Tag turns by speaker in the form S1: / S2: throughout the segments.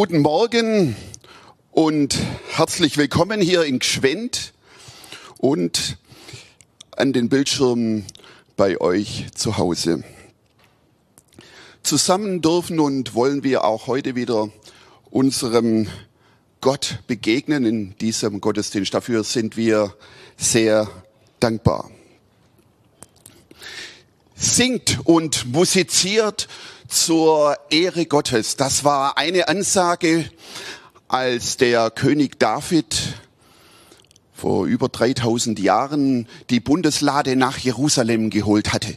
S1: Guten Morgen und herzlich willkommen hier in Gschwend und an den Bildschirmen bei euch zu Hause. Zusammen dürfen und wollen wir auch heute wieder unserem Gott begegnen in diesem Gottesdienst. Dafür sind wir sehr dankbar. Singt und musiziert zur Ehre Gottes. Das war eine Ansage, als der König David vor über 3000 Jahren die Bundeslade nach Jerusalem geholt hatte.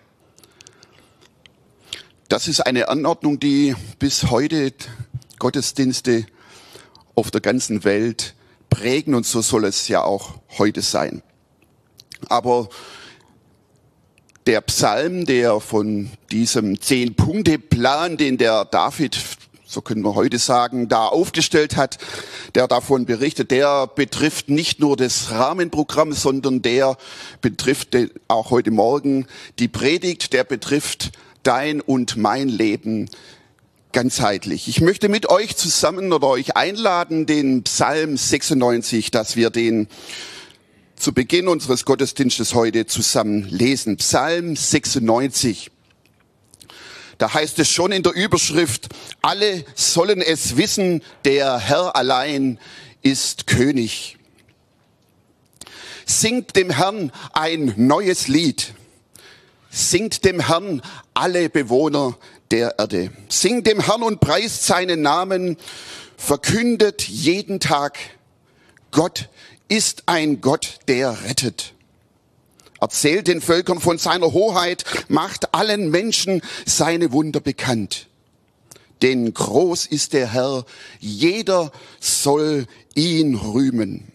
S1: Das ist eine Anordnung, die bis heute Gottesdienste auf der ganzen Welt prägen, und so soll es ja auch heute sein. Aber der Psalm, der von diesem 10-Punkte-Plan, den der David, so können wir heute sagen, da aufgestellt hat, der davon berichtet, der betrifft nicht nur das Rahmenprogramm, sondern der betrifft auch heute Morgen die Predigt, der betrifft dein und mein Leben ganzheitlich. Ich möchte mit euch zusammen oder euch einladen, den Psalm 96, dass wir den zu Beginn unseres Gottesdienstes heute zusammen lesen. Psalm 96. Da heißt es schon in der Überschrift: Alle sollen es wissen, der Herr allein ist König. Singt dem Herrn ein neues Lied. Singt dem Herrn, alle Bewohner der Erde. Singt dem Herrn und preist seinen Namen. Verkündet jeden Tag: Gott ist ein Gott, der rettet. Erzählt den Völkern von seiner Hoheit, macht allen Menschen seine Wunder bekannt. Denn groß ist der Herr, jeder soll ihn rühmen.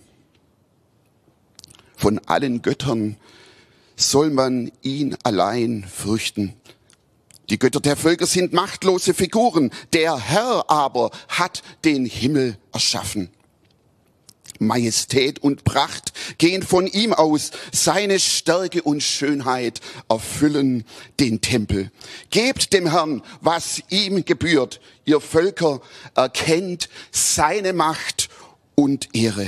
S1: Von allen Göttern soll man ihn allein fürchten. Die Götter der Völker sind machtlose Figuren, der Herr aber hat den Himmel erschaffen. Majestät und Pracht gehen von ihm aus, seine Stärke und Schönheit erfüllen den Tempel. Gebt dem Herrn, was ihm gebührt, ihr Völker, erkennt seine Macht und Ehre.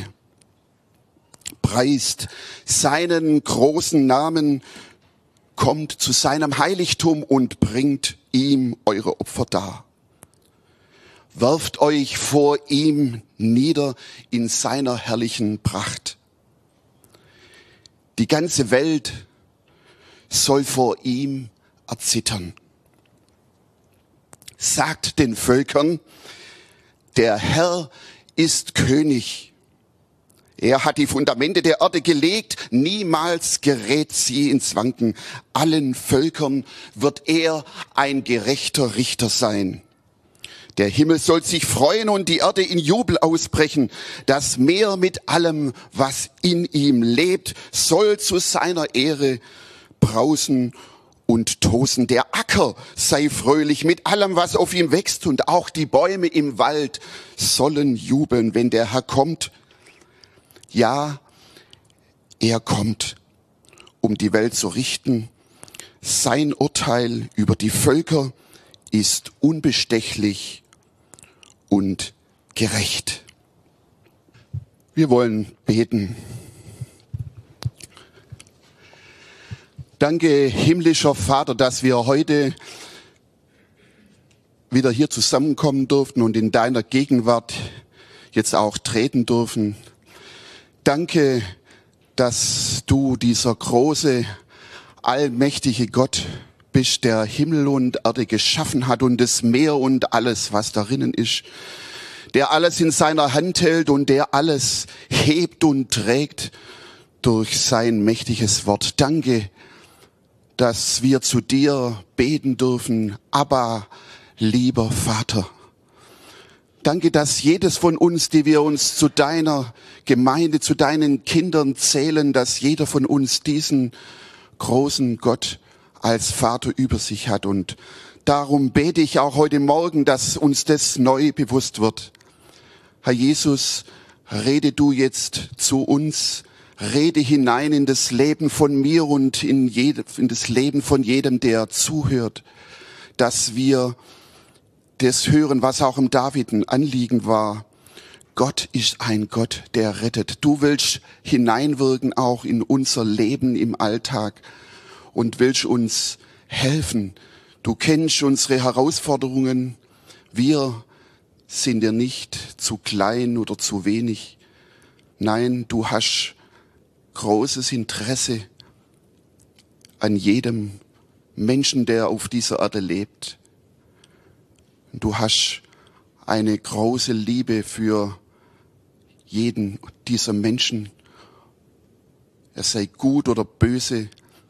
S1: Preist seinen großen Namen, kommt zu seinem Heiligtum und bringt ihm eure Opfer dar. Werft euch vor ihm nieder in seiner herrlichen Pracht. Die ganze Welt soll vor ihm erzittern. Sagt den Völkern: Der Herr ist König. Er hat die Fundamente der Erde gelegt, niemals gerät sie ins Wanken. Allen Völkern wird er ein gerechter Richter sein. Der Himmel soll sich freuen und die Erde in Jubel ausbrechen. Das Meer mit allem, was in ihm lebt, soll zu seiner Ehre brausen und tosen. Der Acker sei fröhlich mit allem, was auf ihm wächst, und auch die Bäume im Wald sollen jubeln, wenn der Herr kommt. Ja, er kommt, um die Welt zu richten. Sein Urteil über die Völker ist unbestechlich und gerecht. Wir wollen beten. Danke, himmlischer Vater, dass wir heute wieder hier zusammenkommen durften und in deiner Gegenwart jetzt auch treten dürfen. Danke, dass du dieser große, allmächtige Gott bist, der Himmel und Erde geschaffen hat und das Meer und alles, was darinnen ist, der alles in seiner Hand hält und der alles hebt und trägt durch sein mächtiges Wort. Danke, dass wir zu dir beten dürfen: Abba, lieber Vater. Danke, dass jedes von uns, die wir uns zu deiner Gemeinde, zu deinen Kindern zählen, dass jeder von uns diesen großen Gott als Vater über sich hat. Und darum bete ich auch heute Morgen, dass uns das neu bewusst wird. Herr Jesus, rede du jetzt zu uns, rede hinein in das Leben von mir und in das Leben von jedem, der zuhört, dass wir das hören, was auch im David ein Anliegen war. Gott ist ein Gott, der rettet. Du willst hineinwirken auch in unser Leben im Alltag und willst uns helfen. Du kennst unsere Herausforderungen. Wir sind dir nicht zu klein oder zu wenig. Nein, du hast großes Interesse an jedem Menschen, der auf dieser Erde lebt. Du hast eine große Liebe für jeden dieser Menschen. Er sei gut oder böse.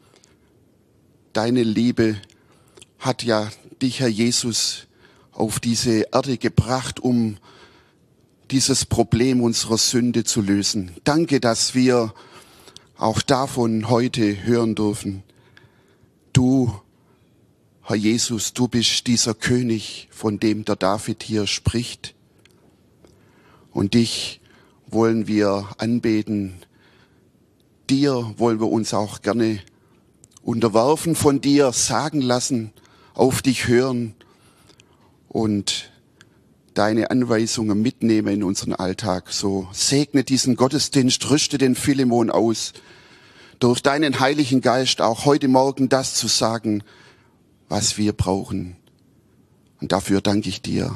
S1: Deine Liebe hat ja dich, Herr Jesus, auf diese Erde gebracht, um dieses Problem unserer Sünde zu lösen. Danke, dass wir auch davon heute hören dürfen. Du, Herr Jesus, du bist dieser König, von dem der David hier spricht. Und dich wollen wir anbeten. Dir wollen wir uns auch gerne unterwerfen, von dir sagen lassen, auf dich hören und deine Anweisungen mitnehmen in unseren Alltag. So segne diesen Gottesdienst, rüste den Philemon aus, durch deinen Heiligen Geist auch heute Morgen das zu sagen, was wir brauchen. Und dafür danke ich dir.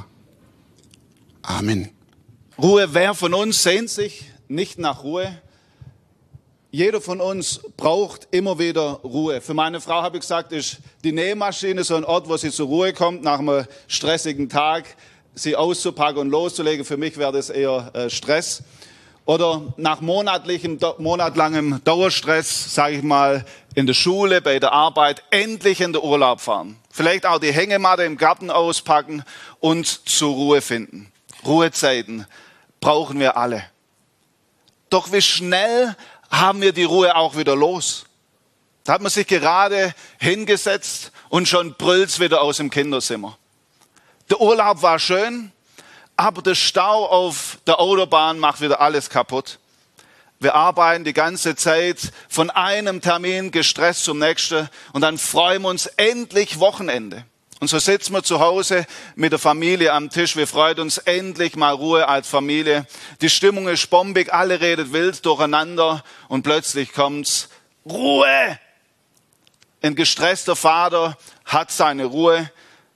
S1: Amen.
S2: Ruhe, wer von uns sehnt sich nicht nach Ruhe? Jeder von uns braucht immer wieder Ruhe. Für meine Frau habe ich gesagt, ist die Nähmaschine so ein Ort, wo sie zur Ruhe kommt, nach einem stressigen Tag, sie auszupacken und loszulegen. Für mich wäre das eher Stress. Oder nach monatelangem Dauerstress, sage ich mal, in der Schule, bei der Arbeit, endlich in den Urlaub fahren. Vielleicht auch die Hängematte im Garten auspacken und zur Ruhe finden. Ruhezeiten brauchen wir alle. Doch wie schnell haben wir die Ruhe auch wieder los? Da hat man sich gerade hingesetzt und schon brüllt's wieder aus dem Kinderzimmer. Der Urlaub war schön, aber der Stau auf der Autobahn macht wieder alles kaputt. Wir arbeiten die ganze Zeit von einem Termin gestresst zum nächsten und dann freuen wir uns endlich Wochenende. Und so sitzen wir zu Hause mit der Familie am Tisch. Wir freuen uns endlich mal Ruhe als Familie. Die Stimmung ist bombig, alle redet wild durcheinander und plötzlich kommt's Ruhe. Ein gestresster Vater hat seine Ruhe,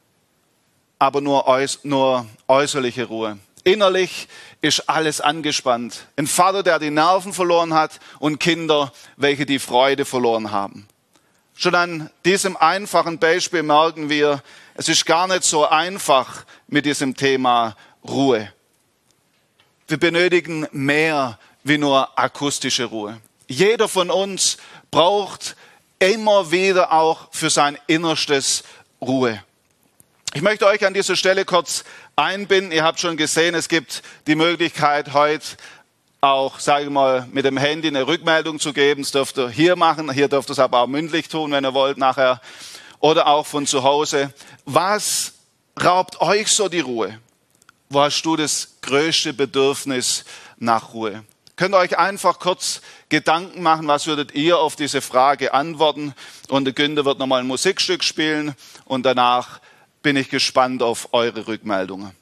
S2: aber nur äußerliche Ruhe. Innerlich ist alles angespannt. Ein Vater, der die Nerven verloren hat und Kinder, welche die Freude verloren haben. Schon an diesem einfachen Beispiel merken wir, es ist gar nicht so einfach mit diesem Thema Ruhe. Wir benötigen mehr wie nur akustische Ruhe. Jeder von uns braucht immer wieder auch für sein Innerstes Ruhe. Ich möchte euch an dieser Stelle kurz einbinden. Ihr habt schon gesehen, es gibt die Möglichkeit heute auch, sage ich mal, mit dem Handy eine Rückmeldung zu geben. Das dürft ihr hier machen. Hier dürft ihr es aber auch mündlich tun, wenn ihr wollt nachher. Oder auch von zu Hause. Was raubt euch so die Ruhe? Wo hast du das größte Bedürfnis nach Ruhe? Könnt ihr euch einfach kurz Gedanken machen, was würdet ihr auf diese Frage antworten? Und der Günther wird nochmal ein Musikstück spielen und danach bin ich gespannt auf eure Rückmeldungen.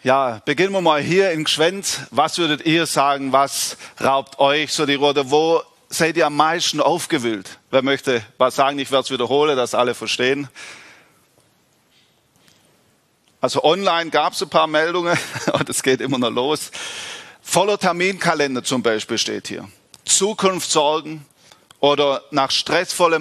S2: Ja, beginnen wir mal hier in Gschwend. Was würdet ihr sagen, was raubt euch so die Ruhe? Oder wo seid ihr am meisten aufgewühlt? Wer möchte was sagen? Ich werde es wiederholen, dass alle verstehen. Also online gab es ein paar Meldungen und es geht immer noch los. Voller Terminkalender zum Beispiel steht hier. Zukunftssorgen oder nach stressvolle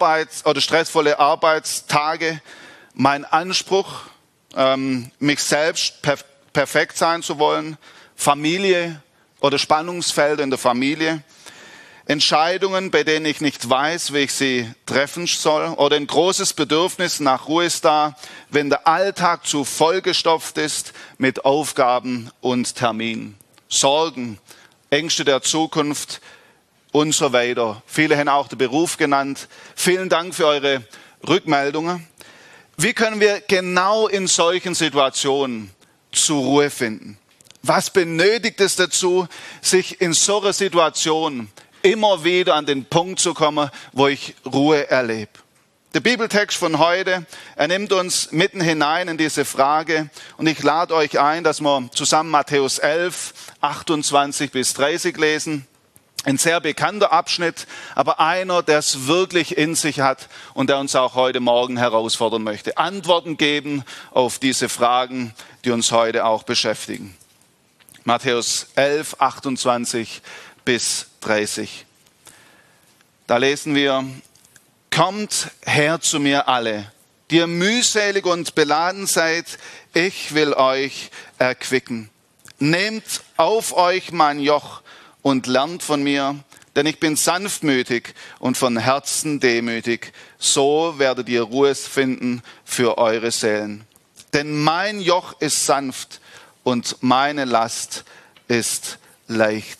S2: Arbeitstage. Mein Anspruch, mich selbst perfekt sein zu wollen. Familie oder Spannungsfelder in der Familie. Entscheidungen, bei denen ich nicht weiß, wie ich sie treffen soll. Oder ein großes Bedürfnis nach Ruhe ist da, wenn der Alltag zu vollgestopft ist mit Aufgaben und Terminen. Sorgen, Ängste der Zukunft und so weiter. Viele haben auch den Beruf genannt. Vielen Dank für eure Rückmeldungen. Wie können wir genau in solchen Situationen zur Ruhe finden? Was benötigt es dazu, sich in so einer Situation immer wieder an den Punkt zu kommen, wo ich Ruhe erlebe? Der Bibeltext von heute, er nimmt uns mitten hinein in diese Frage und ich lade euch ein, dass wir zusammen Matthäus 11, 28 bis 30 lesen. Ein sehr bekannter Abschnitt, aber einer, der es wirklich in sich hat und der uns auch heute Morgen herausfordern möchte. Antworten geben auf diese Fragen, die uns heute auch beschäftigen. Matthäus 11, 28 bis 30. Da lesen wir: Kommt her zu mir alle, die ihr mühselig und beladen seid, ich will euch erquicken. Nehmt auf euch mein Joch und lernt von mir, denn ich bin sanftmütig und von Herzen demütig. So werdet ihr Ruhe finden für eure Seelen. Denn mein Joch ist sanft und meine Last ist leicht.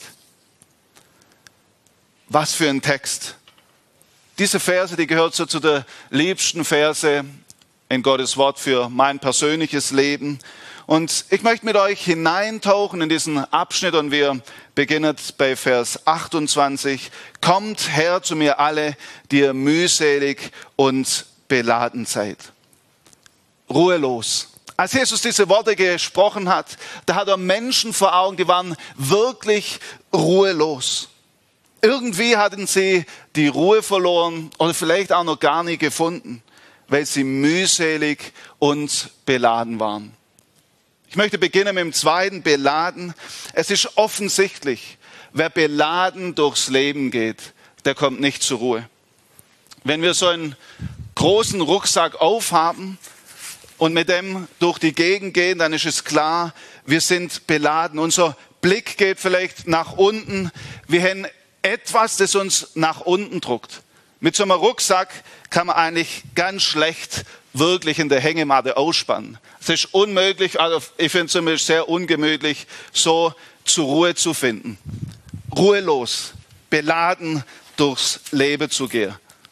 S2: Was für ein Text. Diese Verse, die gehört so zu der liebsten Verse in Gottes Wort für mein persönliches Leben. Und ich möchte mit euch hineintauchen in diesen Abschnitt und wir beginnen bei Vers 28. Kommt her zu mir alle, die ihr mühselig und beladen seid. Ruhelos. Als Jesus diese Worte gesprochen hat, da hat er Menschen vor Augen, die waren wirklich ruhelos. Irgendwie hatten sie die Ruhe verloren oder vielleicht auch noch gar nie gefunden, weil sie mühselig und beladen waren. Ich möchte beginnen mit dem zweiten, beladen. Es ist offensichtlich, wer beladen durchs Leben geht, der kommt nicht zur Ruhe. Wenn wir so einen großen Rucksack aufhaben und mit dem durch die Gegend gehen, dann ist es klar, wir sind beladen. Unser Blick geht vielleicht nach unten. Wir haben etwas, das uns nach unten druckt. Mit so einem Rucksack kann man eigentlich ganz schlecht wirklich in der Hängematte ausspannen. Es ist unmöglich, also ich finde es zumindest sehr ungemütlich, so zur Ruhe zu finden. Ruhelos, beladen durchs Leben zu gehen.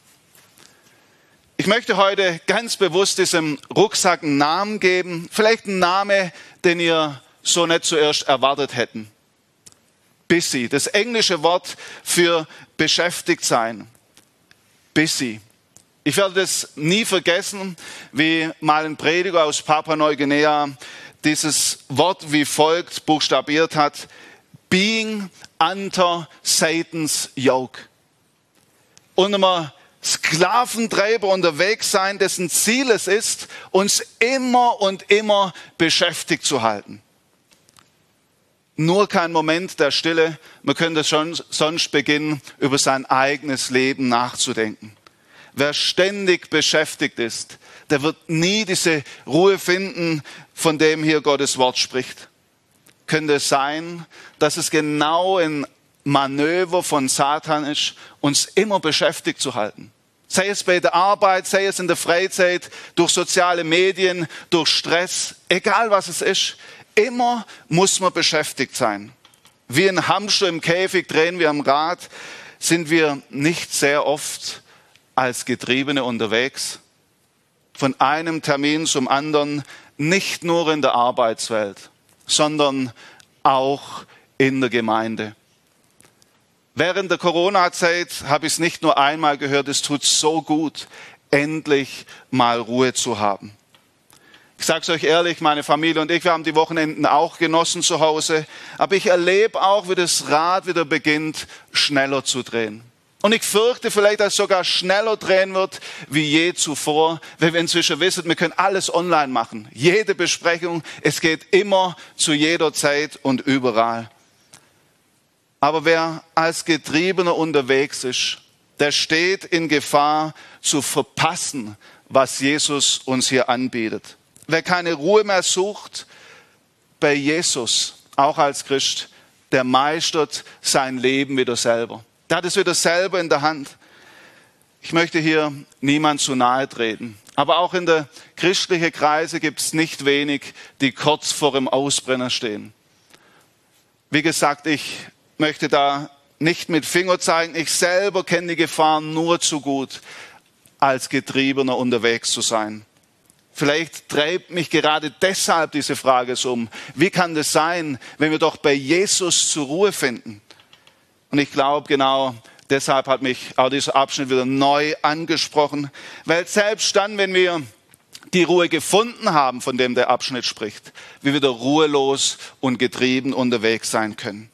S2: Ich möchte heute ganz bewusst diesem Rucksack einen Namen geben. Vielleicht einen Namen, den ihr so nicht zuerst erwartet hätten. Busy, das englische Wort für beschäftigt sein. Busy. Ich werde das nie vergessen, wie mal ein Prediger aus Papua-Neuguinea dieses Wort wie folgt buchstabiert hat: Being under Satan's yoke. Und einem Sklaventreiber unterwegs sein, dessen Ziel es ist, uns immer und immer beschäftigt zu halten. Nur kein Moment der Stille. Man könnte schon sonst beginnen, über sein eigenes Leben nachzudenken. Wer ständig beschäftigt ist, der wird nie diese Ruhe finden, von dem hier Gottes Wort spricht. Könnte es sein, dass es genau ein Manöver von Satan ist, uns immer beschäftigt zu halten? Sei es bei der Arbeit, sei es in der Freizeit, durch soziale Medien, durch Stress, egal was es ist. Immer muss man beschäftigt sein. Wie ein Hamster im Käfig drehen wir am Rad, sind wir nicht sehr oft als Getriebene unterwegs. Von einem Termin zum anderen, nicht nur in der Arbeitswelt, sondern auch in der Gemeinde. Während der Corona-Zeit habe ich es nicht nur einmal gehört, es tut so gut, endlich mal Ruhe zu haben. Ich Ich sage es euch ehrlich, meine Familie und ich, wir haben die Wochenenden auch genossen zu Hause. Aber ich erlebe auch, wie das Rad wieder beginnt, schneller zu drehen. Und ich fürchte vielleicht, dass es sogar schneller drehen wird wie je zuvor, weil wir inzwischen wissen, wir können alles online machen. Jede Besprechung, es geht immer zu jeder Zeit und überall. Aber wer als Getriebener unterwegs ist, der steht in Gefahr zu verpassen, was Jesus uns hier anbietet. Wer keine Ruhe mehr sucht bei Jesus, auch als Christ, der meistert sein Leben wieder selber. Der hat es wieder selber in der Hand. Ich möchte hier niemand zu nahe treten. Aber auch in der christlichen Kreise gibt es nicht wenig, die kurz vor dem Ausbrennen stehen. Wie gesagt, ich möchte da nicht mit Finger zeigen. Ich selber kenne die Gefahren nur zu gut, als Getriebener unterwegs zu sein. Vielleicht treibt mich gerade deshalb diese Frage so um. Wie kann das sein, wenn wir doch bei Jesus zur Ruhe finden? Und ich glaube, genau deshalb hat mich auch dieser Abschnitt wieder neu angesprochen. Weil selbst dann, wenn wir die Ruhe gefunden haben, von dem der Abschnitt spricht, wir wieder ruhelos und getrieben unterwegs sein können.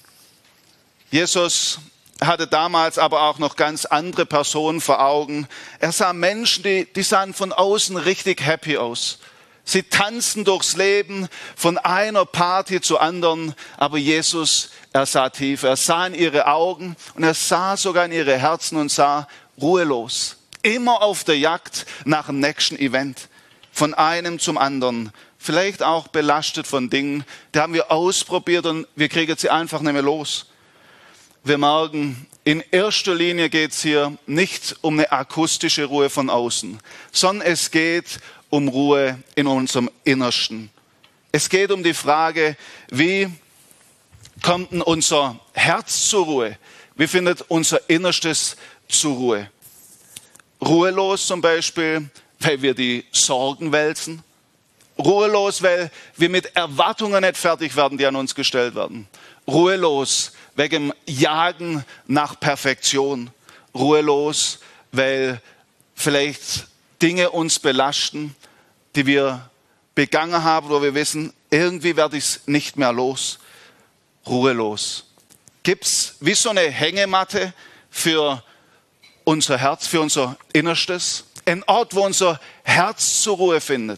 S2: Jesus hatte damals aber auch noch ganz andere Personen vor Augen. Er sah Menschen, die sahen von außen richtig happy aus. Sie tanzten durchs Leben von einer Party zur anderen, aber Jesus, er sah tief, er sah in ihre Augen und er sah sogar in ihre Herzen und sah ruhelos. Immer auf der Jagd nach dem nächsten Event, von einem zum anderen. Vielleicht auch belastet von Dingen, die haben wir ausprobiert und wir kriegen sie einfach nicht mehr los. Wir merken, in erster Linie geht es hier nicht um eine akustische Ruhe von außen, sondern es geht um Ruhe in unserem Innersten. Es geht um die Frage, wie kommt denn unser Herz zur Ruhe? Wie findet unser Innerstes zur Ruhe? Ruhelos zum Beispiel, weil wir die Sorgen wälzen. Ruhelos, weil wir mit Erwartungen nicht fertig werden, die an uns gestellt werden. Ruhelos wegen dem Jagen nach Perfektion. Ruhelos, weil vielleicht Dinge uns belasten, die wir begangen haben, wo wir wissen, irgendwie werde ich es nicht mehr los. Ruhelos. Gibt es wie so eine Hängematte für unser Herz, für unser Innerstes? Ein Ort, wo unser Herz zur Ruhe findet.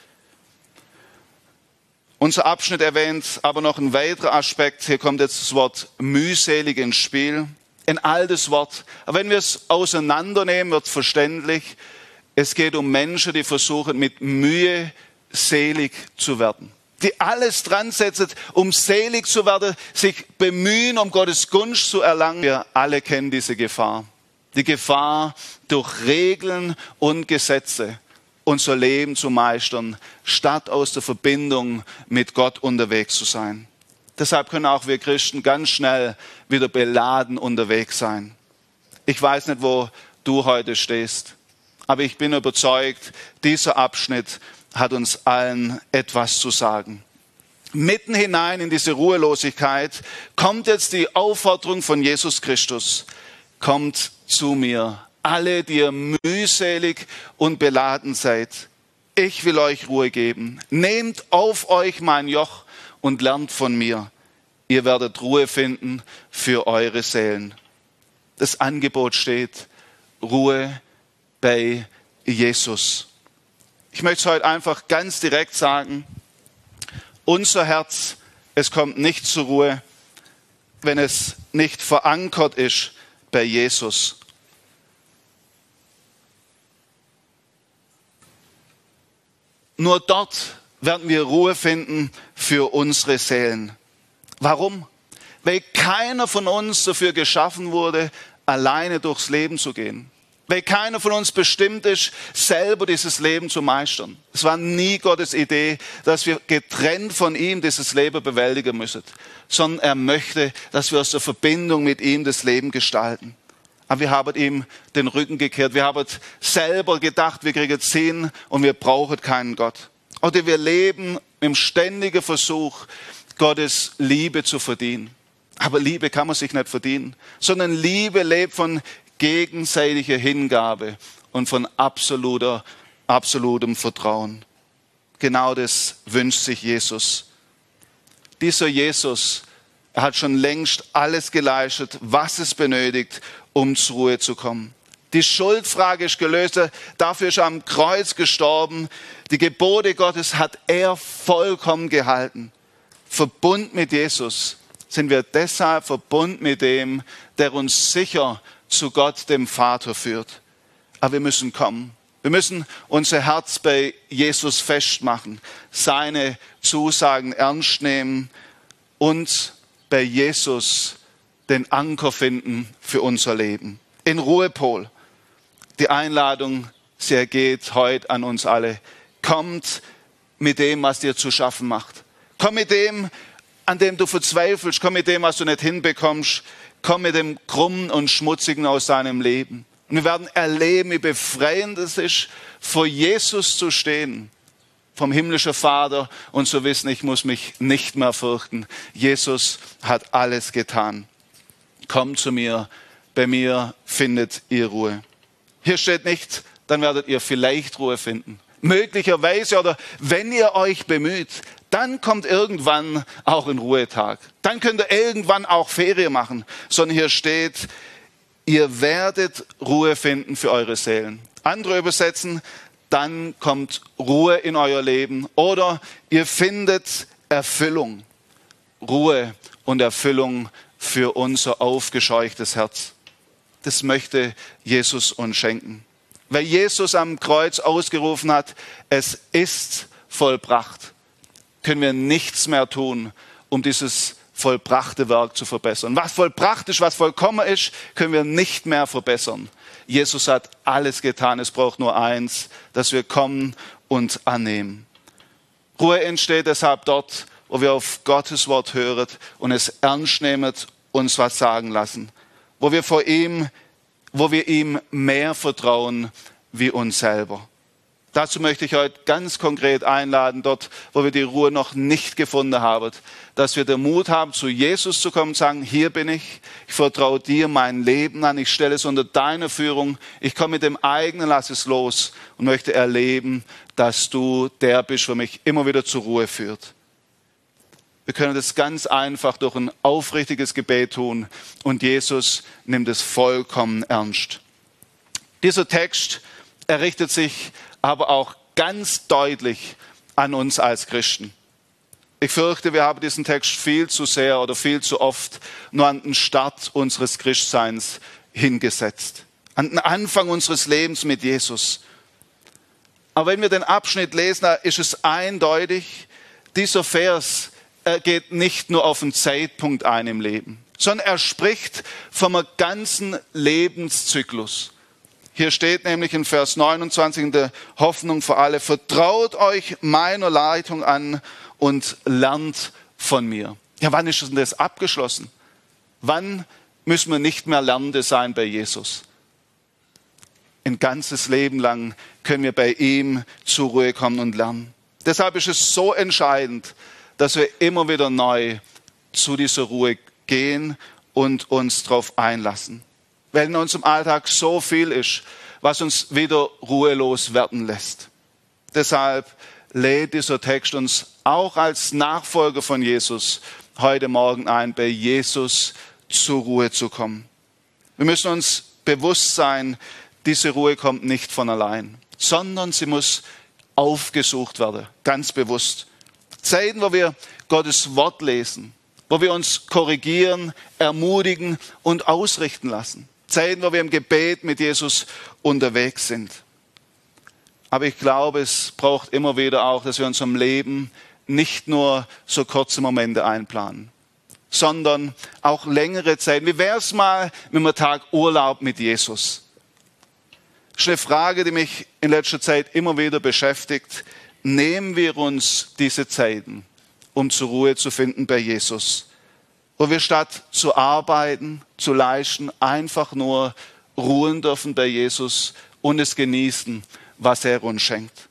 S2: Unser Abschnitt erwähnt aber noch ein weiterer Aspekt. Hier kommt jetzt das Wort mühselig ins Spiel. Ein altes Wort. Aber wenn wir es auseinandernehmen, wird es verständlich. Es geht um Menschen, die versuchen, mit Mühe selig zu werden. Die alles dran setzen, um selig zu werden, sich bemühen, um Gottes Gunst zu erlangen. Wir alle kennen diese Gefahr. Die Gefahr, durch Regeln und Gesetze unser Leben zu meistern, statt aus der Verbindung mit Gott unterwegs zu sein. Deshalb können auch wir Christen ganz schnell wieder beladen unterwegs sein. Ich weiß nicht, wo du heute stehst, aber ich bin überzeugt, dieser Abschnitt hat uns allen etwas zu sagen. Mitten hinein in diese Ruhelosigkeit kommt jetzt die Aufforderung von Jesus Christus. Kommt zu mir, alle, die ihr mühselig und beladen seid. Ich will euch Ruhe geben. Nehmt auf euch mein Joch und lernt von mir. Ihr werdet Ruhe finden für eure Seelen. Das Angebot steht, Ruhe bei Jesus. Ich möchte es heute einfach ganz direkt sagen, unser Herz, es kommt nicht zur Ruhe, wenn es nicht verankert ist bei Jesus. Nur dort werden wir Ruhe finden für unsere Seelen. Warum? Weil keiner von uns dafür geschaffen wurde, alleine durchs Leben zu gehen. Weil keiner von uns bestimmt ist, selber dieses Leben zu meistern. Es war nie Gottes Idee, dass wir getrennt von ihm dieses Leben bewältigen müssen. Sondern er möchte, dass wir aus der Verbindung mit ihm das Leben gestalten. Aber wir haben ihm den Rücken gekehrt. Wir haben selber gedacht, wir kriegen es hin und wir brauchen keinen Gott. Oder wir leben im ständigen Versuch, Gottes Liebe zu verdienen. Aber Liebe kann man sich nicht verdienen, sondern Liebe lebt von gegenseitiger Hingabe und von absolutem Vertrauen. genau das wünscht sich Jesus. Dieser Jesus, er hat schon längst alles geleistet, was es benötigt, um zur Ruhe zu kommen. Die Schuldfrage ist gelöst, dafür ist er am Kreuz gestorben. Die Gebote Gottes hat er vollkommen gehalten. Verbunden mit Jesus sind wir deshalb verbunden mit dem, der uns sicher zu Gott, dem Vater, führt. Aber wir müssen kommen. Wir müssen unser Herz bei Jesus festmachen, seine Zusagen ernst nehmen und bei Jesus den Anker finden für unser Leben. In Ruhepol. Die Einladung, sie ergeht heute an uns alle. Kommt mit dem, was dir zu schaffen macht. Komm mit dem, an dem du verzweifelst. Komm mit dem, was du nicht hinbekommst. Komm mit dem Krummen und Schmutzigen aus deinem Leben. Und wir werden erleben, wie befreiend es ist, vor Jesus zu stehen, vom himmlischen Vater, und zu wissen, ich muss mich nicht mehr fürchten. Jesus hat alles getan. Kommt zu mir, bei mir findet ihr Ruhe. Hier steht nicht, dann werdet ihr vielleicht Ruhe finden. Möglicherweise, oder wenn ihr euch bemüht, dann kommt irgendwann auch ein Ruhetag. Dann könnt ihr irgendwann auch Ferien machen. Sondern hier steht, ihr werdet Ruhe finden für eure Seelen. Andere übersetzen, dann kommt Ruhe in euer Leben. Oder ihr findet Erfüllung. Ruhe und Erfüllung für unser aufgescheuchtes Herz. Das möchte Jesus uns schenken. Weil Jesus am Kreuz ausgerufen hat, es ist vollbracht, können wir nichts mehr tun, um dieses vollbrachte Werk zu verbessern. Was vollbracht ist, was vollkommen ist, können wir nicht mehr verbessern. Jesus hat alles getan. Es braucht nur eins, dass wir kommen und annehmen. Ruhe entsteht deshalb dort, wo wir auf Gottes Wort hören und es ernst nehmen, uns was sagen lassen. Wo wir ihm mehr vertrauen wie uns selber. Dazu möchte ich heute ganz konkret einladen, dort, wo wir die Ruhe noch nicht gefunden haben, dass wir den Mut haben, zu Jesus zu kommen und sagen, hier bin ich vertraue dir mein Leben an, ich stelle es unter deine Führung, ich komme mit dem eigenen, lass es los und möchte erleben, dass du der bist, der mich immer wieder zur Ruhe führt. Wir können das ganz einfach durch ein aufrichtiges Gebet tun und Jesus nimmt es vollkommen ernst. Dieser Text richtet sich aber auch ganz deutlich an uns als Christen. Ich fürchte, wir haben diesen Text viel zu sehr oder viel zu oft nur an den Start unseres Christseins hingesetzt. An den Anfang unseres Lebens mit Jesus. Aber wenn wir den Abschnitt lesen, da ist es eindeutig, dieser Vers geht nicht nur auf einen Zeitpunkt ein im Leben, sondern er spricht vom ganzen Lebenszyklus. Hier steht nämlich in Vers 29 in der Hoffnung für alle, vertraut euch meiner Leitung an und lernt von mir. Ja, wann ist denn das abgeschlossen? Wann müssen wir nicht mehr Lernende sein bei Jesus? Ein ganzes Leben lang können wir bei ihm zur Ruhe kommen und lernen. Deshalb ist es so entscheidend, dass wir immer wieder neu zu dieser Ruhe gehen und uns darauf einlassen. Weil in unserem Alltag so viel ist, was uns wieder ruhelos werden lässt. Deshalb lädt dieser Text uns auch als Nachfolger von Jesus heute Morgen ein, bei Jesus zur Ruhe zu kommen. Wir müssen uns bewusst sein, diese Ruhe kommt nicht von allein, sondern sie muss aufgesucht werden, ganz bewusst. Zeiten, wo wir Gottes Wort lesen, wo wir uns korrigieren, ermutigen und ausrichten lassen. Zeiten, wo wir im Gebet mit Jesus unterwegs sind. Aber ich glaube, es braucht immer wieder auch, dass wir in unserem Leben nicht nur so kurze Momente einplanen, sondern auch längere Zeiten. Wie wäre es mal mit einem Tag Urlaub mit Jesus? Das ist eine Frage, die mich in letzter Zeit immer wieder beschäftigt. Nehmen wir uns diese Zeiten, um zur Ruhe zu finden bei Jesus, wo wir statt zu arbeiten, zu leisten, einfach nur ruhen dürfen bei Jesus und es genießen, was er uns schenkt.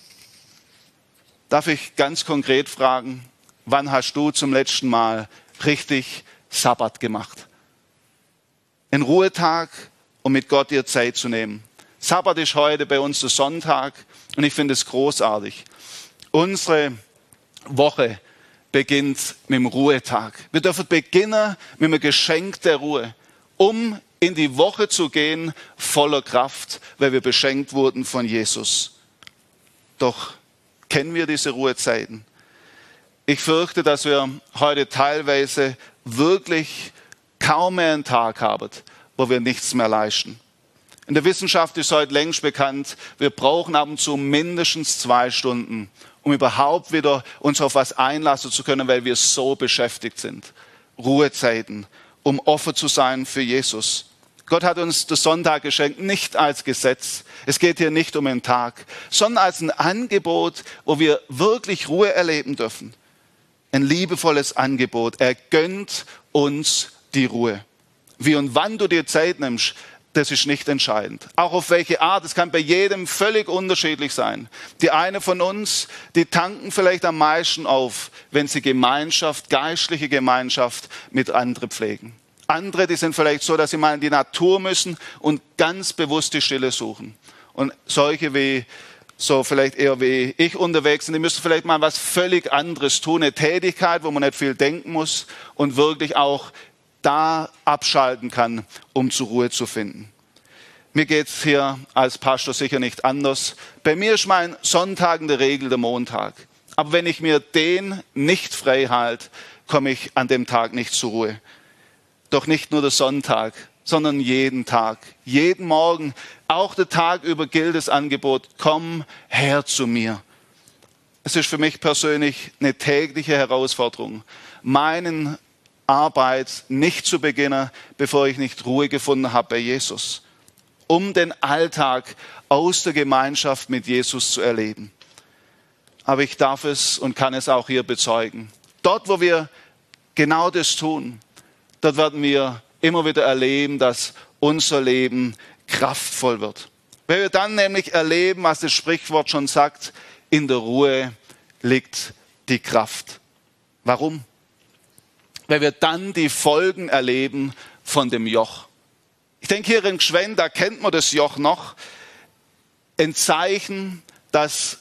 S2: Darf ich ganz konkret fragen, wann hast du zum letzten Mal richtig Sabbat gemacht? Einen Ruhetag, um mit Gott dir Zeit zu nehmen. Sabbat ist heute bei uns der Sonntag und ich finde es großartig. Unsere Woche beginnt mit dem Ruhetag. Wir dürfen beginnen mit einem Geschenk der Ruhe, um in die Woche zu gehen voller Kraft, weil wir beschenkt wurden von Jesus. Doch kennen wir diese Ruhezeiten? Ich fürchte, dass wir heute teilweise wirklich kaum mehr einen Tag haben, wo wir nichts mehr leisten. In der Wissenschaft ist heute längst bekannt, wir brauchen ab und zu mindestens 2 Stunden, um überhaupt wieder uns auf was einlassen zu können, weil wir so beschäftigt sind. Ruhezeiten, um offen zu sein für Jesus. Gott hat uns den Sonntag geschenkt, nicht als Gesetz. Es geht hier nicht um einen Tag, sondern als ein Angebot, wo wir wirklich Ruhe erleben dürfen. Ein liebevolles Angebot. Er gönnt uns die Ruhe. Wie und wann du dir Zeit nimmst, das ist nicht entscheidend. Auch auf welche Art, es kann bei jedem völlig unterschiedlich sein. Die eine von uns, die tanken vielleicht am meisten auf, wenn sie Gemeinschaft, geistliche Gemeinschaft mit anderen pflegen. Andere, die sind vielleicht so, dass sie mal in die Natur müssen und ganz bewusst die Stille suchen. Und solche wie, so vielleicht eher wie ich unterwegs sind, die müssen vielleicht mal was völlig anderes tun. Eine Tätigkeit, wo man nicht viel denken muss und wirklich auch da abschalten kann, um zur Ruhe zu finden. Mir geht es hier als Pastor sicher nicht anders. Bei mir ist mein Sonntag in der Regel der Montag. Aber wenn ich mir den nicht frei halte, komme ich an dem Tag nicht zur Ruhe. Doch nicht nur der Sonntag, sondern jeden Tag, jeden Morgen, auch der Tag über gilt das Angebot, komm her zu mir. Es ist für mich persönlich eine tägliche Herausforderung, meinen Arbeit nicht zu beginnen, bevor ich nicht Ruhe gefunden habe bei Jesus, um den Alltag aus der Gemeinschaft mit Jesus zu erleben. Aber ich darf es und kann es auch hier bezeugen. Dort, wo wir genau das tun, dort werden wir immer wieder erleben, dass unser Leben kraftvoll wird. Weil wir dann nämlich erleben, was das Sprichwort schon sagt, in der Ruhe liegt die Kraft. Warum? Weil wir dann die Folgen erleben von dem Joch. Ich denke hier in Gschwend, da kennt man das Joch noch. Ein Zeichen, dass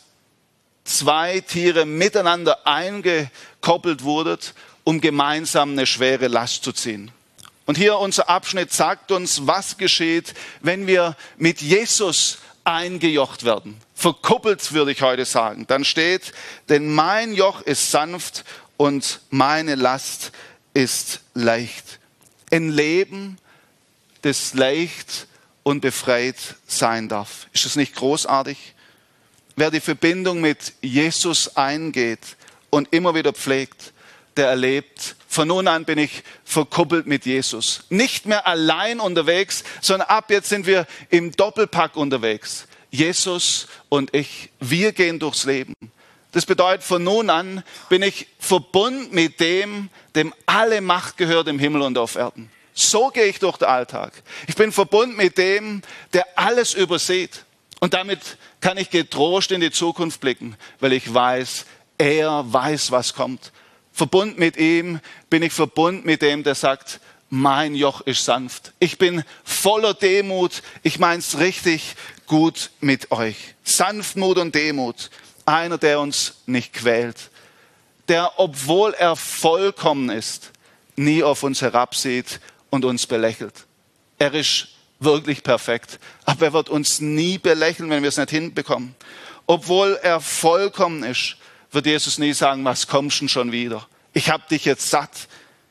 S2: 2 Tiere miteinander eingekoppelt wurden, um gemeinsam eine schwere Last zu ziehen. Und hier unser Abschnitt sagt uns, was geschieht, wenn wir mit Jesus eingejocht werden. Verkuppelt, würde ich heute sagen. Dann steht, denn mein Joch ist sanft und meine Last ist leicht. Ein Leben, das leicht und befreit sein darf. Ist das nicht großartig? Wer die Verbindung mit Jesus eingeht und immer wieder pflegt, der erlebt, von nun an bin ich verkuppelt mit Jesus. Nicht mehr allein unterwegs, sondern ab jetzt sind wir im Doppelpack unterwegs. Jesus und ich, wir gehen durchs Leben. Das bedeutet, von nun an bin ich verbunden mit dem alle Macht gehört im Himmel und auf Erden. So gehe ich durch den Alltag. Ich bin verbunden mit dem, der alles übersieht. Und damit kann ich getrost in die Zukunft blicken, weil ich weiß, er weiß, was kommt. Verbunden mit ihm bin ich verbunden mit dem, der sagt, mein Joch ist sanft. Ich bin voller Demut. Ich mein's richtig gut mit euch. Sanftmut und Demut. Einer, der uns nicht quält. Der, obwohl er vollkommen ist, nie auf uns herabsieht und uns belächelt. Er ist wirklich perfekt. Aber er wird uns nie belächeln, wenn wir es nicht hinbekommen. Obwohl er vollkommen ist, wird Jesus nie sagen, was kommst du schon wieder? Ich habe dich jetzt satt.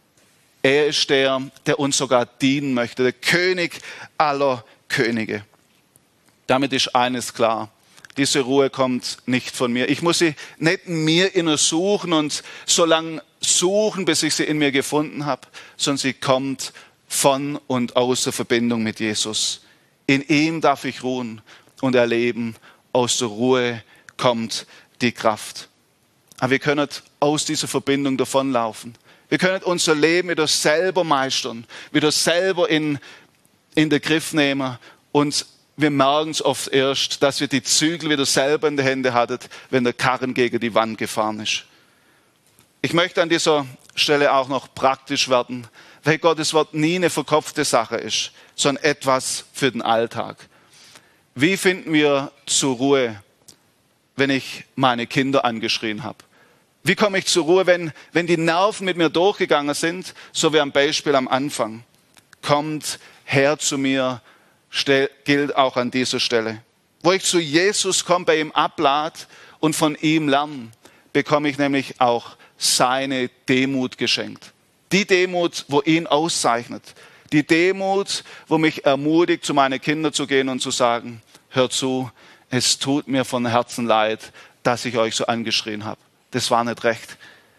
S2: Er ist der uns sogar dienen möchte, der König aller Könige. Damit ist eines klar. Diese Ruhe kommt nicht von mir. Ich muss sie nicht in mir inner suchen und so lange suchen, bis ich sie in mir gefunden habe, sondern sie kommt von und aus der Verbindung mit Jesus. In ihm darf ich ruhen und erleben, aus der Ruhe kommt die Kraft. Aber wir können aus dieser Verbindung davonlaufen. Wir können unser Leben wieder selber meistern, wieder selber in den Griff nehmen und wir merken es oft erst, dass wir die Zügel wieder selber in den Händen hatten, wenn der Karren gegen die Wand gefahren ist. Ich möchte an dieser Stelle auch noch praktisch werden, weil Gottes Wort nie eine verkopfte Sache ist, sondern etwas für den Alltag. Wie finden wir zur Ruhe, wenn ich meine Kinder angeschrien habe? Wie komme ich zur Ruhe, wenn die Nerven mit mir durchgegangen sind, so wie am Beispiel am Anfang? Kommt her zu mir, gilt auch an dieser Stelle. Wo ich zu Jesus komme, bei ihm ablade und von ihm lerne, bekomme ich nämlich auch seine Demut geschenkt. Die Demut, wo ihn auszeichnet. Die Demut, wo mich ermutigt, zu meinen Kindern zu gehen und zu sagen, hör zu, es tut mir von Herzen leid, dass ich euch so angeschrien habe. Das war nicht recht.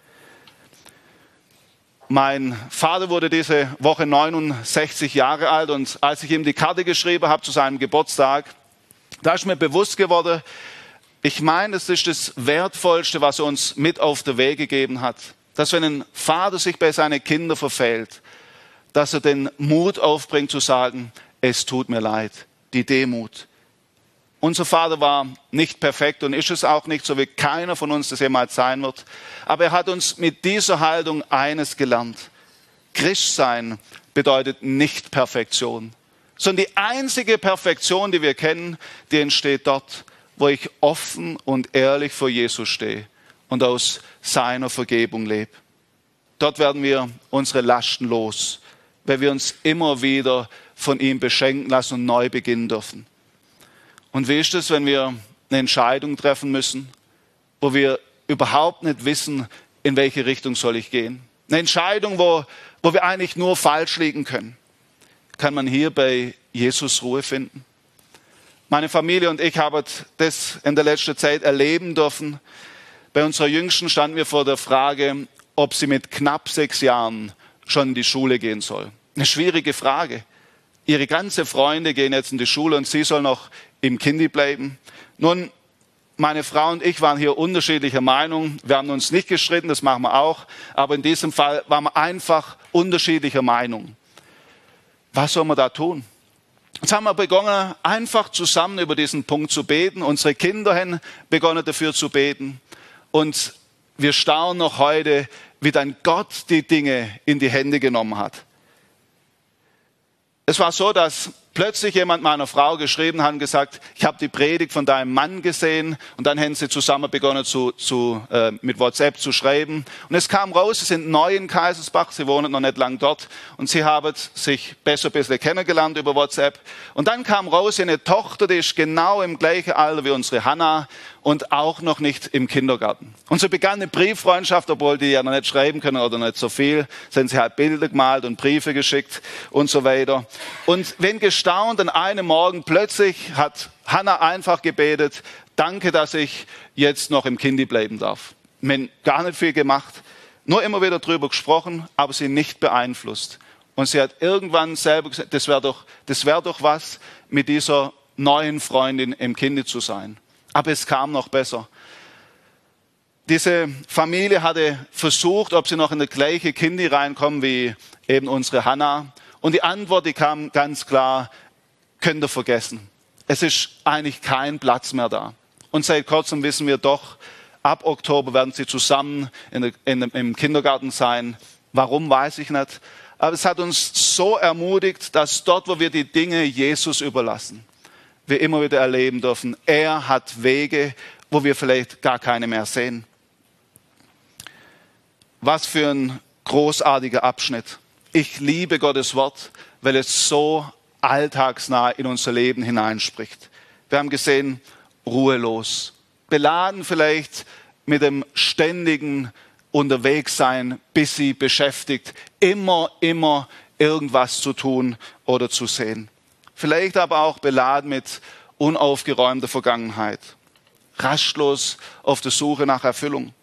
S2: Mein Vater wurde diese Woche 69 Jahre alt und als ich ihm die Karte geschrieben habe zu seinem Geburtstag, da ist mir bewusst geworden, ich meine, das ist das Wertvollste, was er uns mit auf den Weg gegeben hat. Dass wenn ein Vater sich bei seinen Kindern verfehlt, dass er den Mut aufbringt zu sagen, es tut mir leid, die Demut. Unser Vater war nicht perfekt und ist es auch nicht, so wie keiner von uns das jemals sein wird. Aber er hat uns mit dieser Haltung eines gelernt. Christsein bedeutet nicht Perfektion, sondern die einzige Perfektion, die wir kennen, die entsteht dort, wo ich offen und ehrlich vor Jesus stehe und aus seiner Vergebung lebe. Dort werden wir unsere Lasten los, weil wir uns immer wieder von ihm beschenken lassen und neu beginnen dürfen. Und wie ist es, wenn wir eine Entscheidung treffen müssen, wo wir überhaupt nicht wissen, in welche Richtung soll ich gehen? Eine Entscheidung, wo wir eigentlich nur falsch liegen können. Kann man hier bei Jesus Ruhe finden? Meine Familie und ich haben das in der letzten Zeit erleben dürfen. Bei unserer Jüngsten standen wir vor der Frage, ob sie mit knapp 6 Jahren schon in die Schule gehen soll. Eine schwierige Frage. Ihre ganzen Freunde gehen jetzt in die Schule und sie soll noch im Kindi bleiben. Nun, meine Frau und ich waren hier unterschiedlicher Meinung. Wir haben uns nicht gestritten, das machen wir auch. Aber in diesem Fall waren wir einfach unterschiedlicher Meinung. Was soll man da tun? Jetzt haben wir begonnen, einfach zusammen über diesen Punkt zu beten. Unsere Kinder haben begonnen, dafür zu beten. Und wir staunen noch heute, wie dann Gott die Dinge in die Hände genommen hat. Es war so, dass plötzlich jemand meiner Frau geschrieben hat und gesagt, ich habe die Predigt von deinem Mann gesehen. Und dann haben sie zusammen begonnen mit WhatsApp zu schreiben. Und es kam raus, sie sind neu in Kaisersbach, sie wohnen noch nicht lang dort. Und sie haben sich besser ein bisschen kennengelernt über WhatsApp. Und dann kam raus, eine Tochter, die ist genau im gleichen Alter wie unsere Hannah und auch noch nicht im Kindergarten. Und so begann eine Brieffreundschaft, obwohl die ja noch nicht schreiben können oder nicht so viel. Sind sie halt Bilder gemalt und Briefe geschickt und so weiter. Und wenn gestaunt an einem Morgen plötzlich hat Hannah einfach gebetet, danke, dass ich jetzt noch im Kindi bleiben darf. Wir haben gar nicht viel gemacht, nur immer wieder drüber gesprochen, aber sie nicht beeinflusst. Und sie hat irgendwann selber gesagt, das wäre doch was, mit dieser neuen Freundin im Kindi zu sein. Aber es kam noch besser. Diese Familie hatte versucht, ob sie noch in das gleiche Kindi reinkommen wie eben unsere Hannah. Und die Antwort, die kam ganz klar, könnt ihr vergessen. Es ist eigentlich kein Platz mehr da. Und seit kurzem wissen wir doch, ab Oktober werden sie zusammen im Kindergarten sein. Warum, weiß ich nicht. Aber es hat uns so ermutigt, dass dort, wo wir die Dinge Jesus überlassen, wir immer wieder erleben dürfen, er hat Wege, wo wir vielleicht gar keine mehr sehen. Was für ein großartiger Abschnitt. Ich liebe Gottes Wort, weil es so alltagsnah in unser Leben hineinspricht. Wir haben gesehen, ruhelos. Beladen vielleicht mit dem ständigen Unterwegssein, busy, beschäftigt, immer irgendwas zu tun oder zu sehen. Vielleicht aber auch beladen mit unaufgeräumter Vergangenheit. Rastlos auf der Suche nach Erfüllung.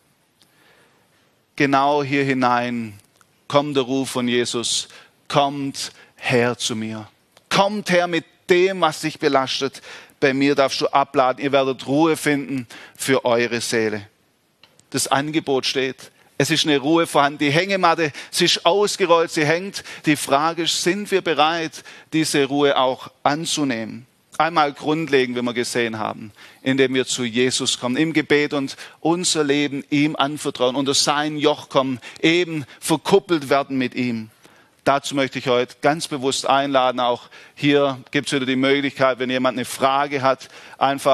S2: Genau hier hinein kommt der Ruf von Jesus. Kommt her zu mir. Kommt her mit dem, was dich belastet. Bei mir darfst du abladen. Ihr werdet Ruhe finden für eure Seele. Das Angebot steht. Es ist eine Ruhe vorhanden. Die Hängematte, sie ist ausgerollt, sie hängt. Die Frage ist, sind wir bereit, diese Ruhe auch anzunehmen? Einmal grundlegend, wie wir gesehen haben, indem wir zu Jesus kommen, im Gebet und unser Leben ihm anvertrauen, unter sein Joch kommen, eben verkuppelt werden mit ihm. Dazu möchte ich heute ganz bewusst einladen. Auch hier gibt es wieder die Möglichkeit, wenn jemand eine Frage hat, einfach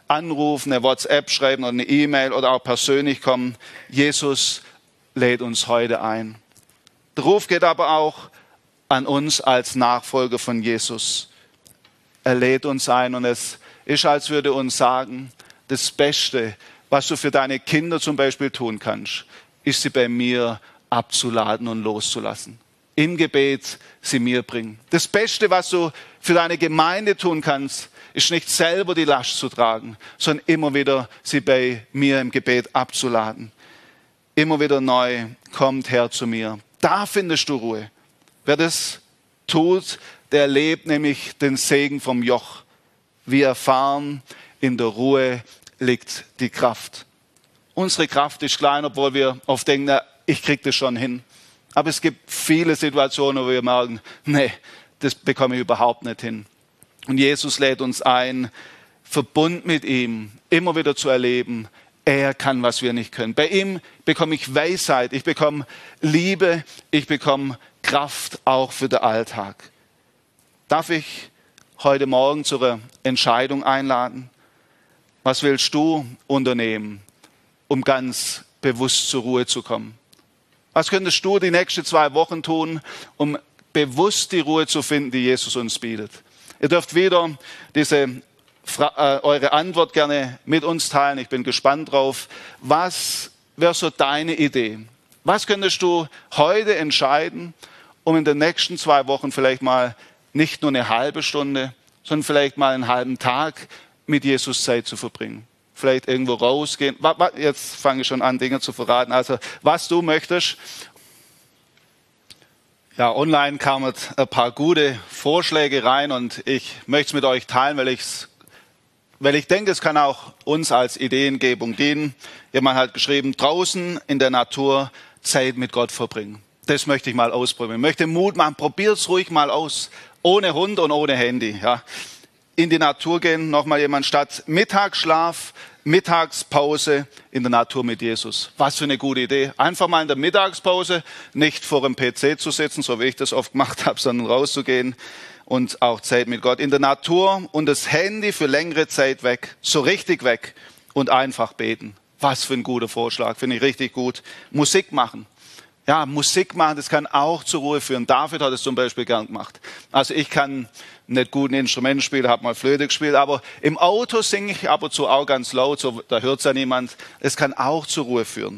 S2: anrufen, eine WhatsApp schreiben oder eine E-Mail oder auch persönlich kommen. Jesus lädt uns heute ein. Der Ruf geht aber auch an uns als Nachfolger von Jesus. Er lädt uns ein und es ist, als würde uns sagen, das Beste, was du für deine Kinder zum Beispiel tun kannst, ist sie bei mir abzuladen und loszulassen. Im Gebet sie mir bringen. Das Beste, was du für deine Gemeinde tun kannst, ist nicht selber die Last zu tragen, sondern immer wieder sie bei mir im Gebet abzuladen. Immer wieder neu, kommt her zu mir. Da findest du Ruhe. Wer das tut, der erlebt nämlich den Segen vom Joch. Wir erfahren, in der Ruhe liegt die Kraft. Unsere Kraft ist klein, obwohl wir oft denken, na, ich kriege das schon hin. Aber es gibt viele Situationen, wo wir merken, nee, das bekomme ich überhaupt nicht hin. Und Jesus lädt uns ein, Verbund mit ihm immer wieder zu erleben. Er kann, was wir nicht können. Bei ihm bekomme ich Weisheit, ich bekomme Liebe, ich bekomme Kraft auch für den Alltag. Darf ich heute Morgen zur Entscheidung einladen? Was willst du unternehmen, um ganz bewusst zur Ruhe zu kommen? Was könntest du die nächsten 2 Wochen tun, um bewusst die Ruhe zu finden, die Jesus uns bietet? Ihr dürft wieder eure Antwort gerne mit uns teilen. Ich bin gespannt drauf. Was wäre so deine Idee? Was könntest du heute entscheiden, um in den nächsten 2 Wochen vielleicht mal nicht nur eine halbe Stunde, sondern vielleicht mal einen halben Tag mit Jesus Zeit zu verbringen? Vielleicht irgendwo rausgehen. Jetzt fange ich schon an, Dinge zu verraten. Also, was du möchtest. Ja, online kamen ein paar gute Vorschläge rein und ich möchte es mit euch teilen, weil ich denke, es kann auch uns als Ideengebung dienen. Jemand hat geschrieben, draußen in der Natur Zeit mit Gott verbringen. Das möchte ich mal ausprobieren. Ich möchte Mut machen, probiert's ruhig mal aus. Ohne Hund und ohne Handy. Ja. In die Natur gehen, nochmal jemand statt Mittagsschlaf, Mittagspause in der Natur mit Jesus. Was für eine gute Idee. Einfach mal in der Mittagspause nicht vor dem PC zu sitzen, so wie ich das oft gemacht habe, sondern rauszugehen und auch Zeit mit Gott in der Natur und das Handy für längere Zeit weg, so richtig weg und einfach beten. Was für ein guter Vorschlag, finde ich richtig gut. Musik machen. Ja, Musik machen, das kann auch zur Ruhe führen. David hat es zum Beispiel gern gemacht. Also ich kann nicht gut ein Instrument spielen, habe mal Flöte gespielt, aber im Auto singe ich ab und zu auch ganz laut, so, da hört es ja niemand. Es kann auch zur Ruhe führen.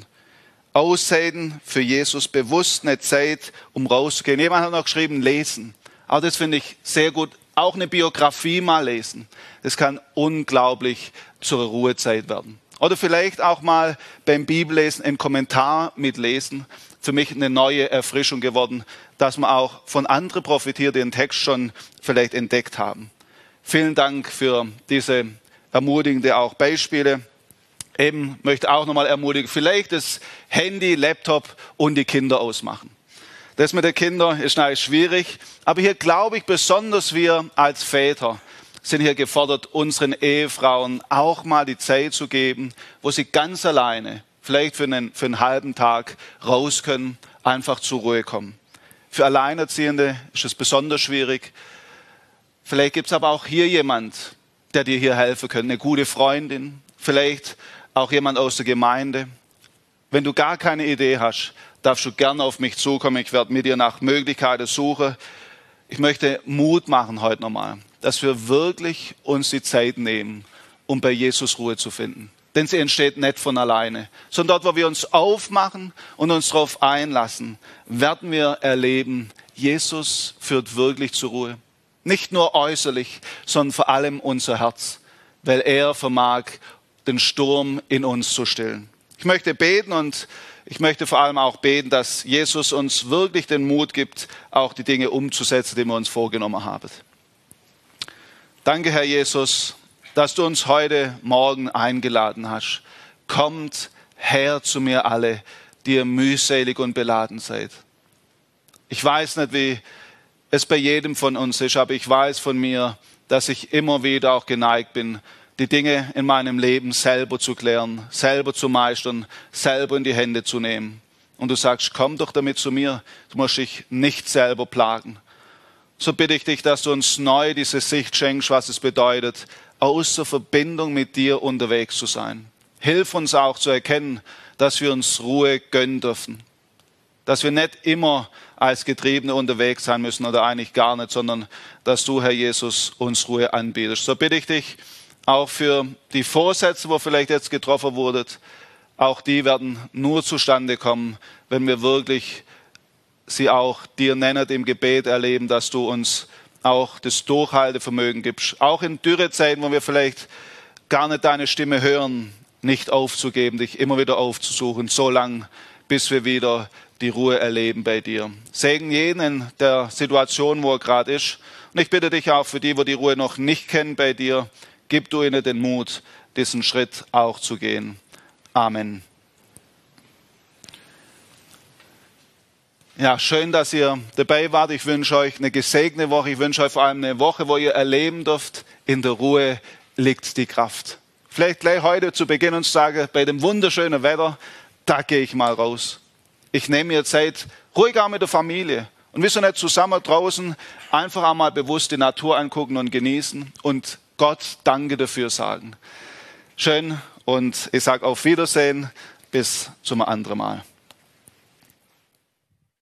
S2: Auszeiten für Jesus, bewusst eine Zeit, um rauszugehen. Jemand hat noch geschrieben, lesen. Auch das finde ich sehr gut. Auch eine Biografie mal lesen. Das kann unglaublich zur Ruhezeit werden. Oder vielleicht auch mal beim Bibellesen einen Kommentar mitlesen. Für mich eine neue Erfrischung geworden, dass man auch von anderen profitiert, die den Text schon vielleicht entdeckt haben. Vielen Dank für diese ermutigende auch Beispiele. Eben möchte auch nochmal ermutigen, vielleicht das Handy, Laptop und die Kinder ausmachen. Das mit den Kindern ist natürlich schwierig, aber hier glaube ich besonders wir als Väter sind hier gefordert, unseren Ehefrauen auch mal die Zeit zu geben, wo sie ganz alleine, vielleicht für einen halben Tag raus können, einfach zur Ruhe kommen. Für Alleinerziehende ist es besonders schwierig. Vielleicht gibt es aber auch hier jemand, der dir hier helfen könnte, eine gute Freundin, vielleicht auch jemand aus der Gemeinde. Wenn du gar keine Idee hast, darfst du gerne auf mich zukommen. Ich werde mit dir nach Möglichkeiten suchen. Ich möchte Mut machen heute nochmal, dass wir wirklich uns die Zeit nehmen, um bei Jesus Ruhe zu finden. Denn sie entsteht nicht von alleine, sondern dort, wo wir uns aufmachen und uns darauf einlassen, werden wir erleben, Jesus führt wirklich zur Ruhe. Nicht nur äußerlich, sondern vor allem unser Herz, weil er vermag, den Sturm in uns zu stillen. Ich möchte beten und ich möchte vor allem auch beten, dass Jesus uns wirklich den Mut gibt, auch die Dinge umzusetzen, die wir uns vorgenommen haben. Danke, Herr Jesus, dass du uns heute Morgen eingeladen hast. Kommt her zu mir alle, die ihr mühselig und beladen seid. Ich weiß nicht, wie es bei jedem von uns ist, aber ich weiß von mir, dass ich immer wieder auch geneigt bin, die Dinge in meinem Leben selber zu klären, selber zu meistern, selber in die Hände zu nehmen. Und du sagst, komm doch damit zu mir, du musst dich nicht selber plagen. So bitte ich dich, dass du uns neu diese Sicht schenkst, was es bedeutet, aus der Verbindung mit dir unterwegs zu sein. Hilf uns auch zu erkennen, dass wir uns Ruhe gönnen dürfen. Dass wir nicht immer als Getriebene unterwegs sein müssen oder eigentlich gar nicht, sondern dass du, Herr Jesus, uns Ruhe anbietest. So bitte ich dich auch für die Vorsätze, wo vielleicht jetzt getroffen wurden, auch die werden nur zustande kommen, wenn wir wirklich sie auch dir nennen, im Gebet erleben, dass du uns auch das Durchhaltevermögen gibst. Auch in Dürrezeiten, wo wir vielleicht gar nicht deine Stimme hören, nicht aufzugeben, dich immer wieder aufzusuchen, so lang, bis wir wieder die Ruhe erleben bei dir. Segen jeden in der Situation, wo er gerade ist. Und ich bitte dich auch für die, wo die Ruhe noch nicht kennen bei dir, gib du ihnen den Mut, diesen Schritt auch zu gehen. Amen. Ja, schön, dass ihr dabei wart. Ich wünsche euch eine gesegnete Woche. Ich wünsche euch vor allem eine Woche, wo ihr erleben dürft, in der Ruhe liegt die Kraft. Vielleicht gleich heute zu Beginn und sagen, bei dem wunderschönen Wetter, da gehe ich mal raus. Ich nehme mir Zeit, ruhig auch mit der Familie. Und wieso nicht zusammen draußen einfach einmal bewusst die Natur angucken und genießen und Gott Danke dafür sagen. Schön und ich sage auf Wiedersehen, bis zum anderen Mal.